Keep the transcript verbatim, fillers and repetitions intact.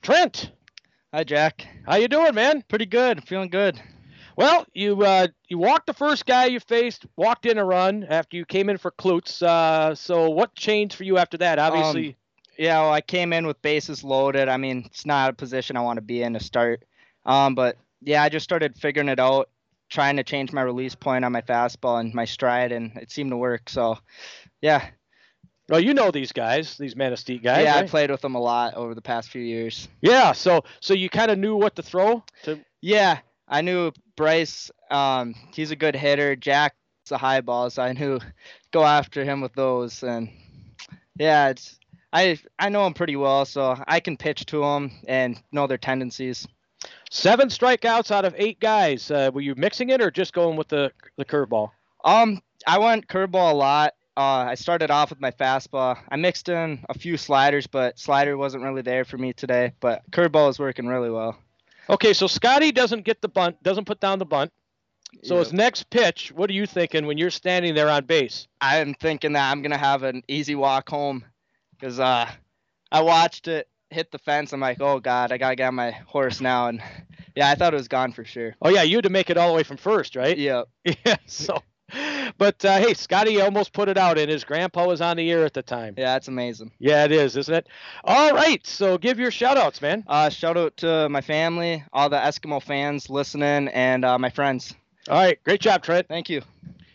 Trent, Hi, Jack. how you doing, man? Pretty good. Feeling good. Well, you uh, you walked the first guy you faced, walked in a run after you came in for Klutz. Uh, so what changed for you after that? Obviously, Um, yeah, well, I came in with bases loaded. I mean, it's not a position I want to be in to start. Um, but yeah, I just started figuring it out, trying to change my release point on my fastball and my stride, and it seemed to work. So, yeah, well, you know these guys, these Manistee guys, yeah, I right? played with them a lot over the past few years. Yeah. So so you kind of knew what to throw to. Yeah, I knew Bryce. Um, he's a good hitter. Jack's a high ball, so I knew go after him with those. And yeah, it's I I know him pretty well, so I can pitch to him and know their tendencies. Seven strikeouts out of eight guys. Uh, were you mixing it or just going with the the curveball? Um, I went curveball a lot. Uh, I started off with my fastball. I mixed in a few sliders, but slider wasn't really there for me today. But curveball is working really well. Okay, so Scotty doesn't get the bunt, doesn't put down the bunt. So Yep. his next pitch, what are you thinking when you're standing there on base? I'm thinking that I'm gonna have an easy walk home, because uh, I watched it hit the fence. I'm like, oh god, I gotta get on my horse now. And yeah, I thought it was gone for sure. Oh yeah, you had to make it all the way from first, right? Yep. Yeah. So, but uh, hey, Scotty almost put it out, and his grandpa was on the air at the time. Yeah, it's amazing. Yeah, it is, isn't it? All right, so give your shout outs, man. Uh, shout out to my family, all the Eskimo fans listening, and uh, my friends. All right, great job, Trent. Thank you.